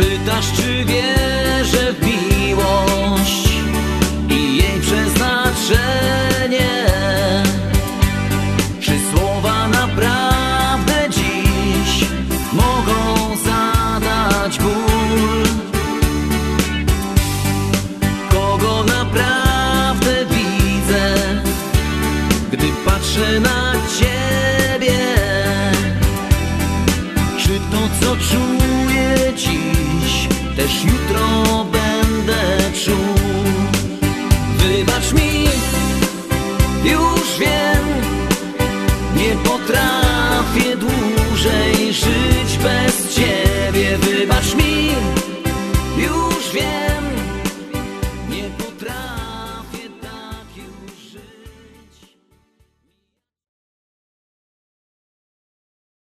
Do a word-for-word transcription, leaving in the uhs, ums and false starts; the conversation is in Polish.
Pytasz, czy wierzę w miłość i jej przeznaczenie? Czy słowa naprawdę dziś mogą zadać ból? Kogo naprawdę widzę, gdy patrzę na Ciebie? Czy to, co czuję dziś, też jutro będę czuł?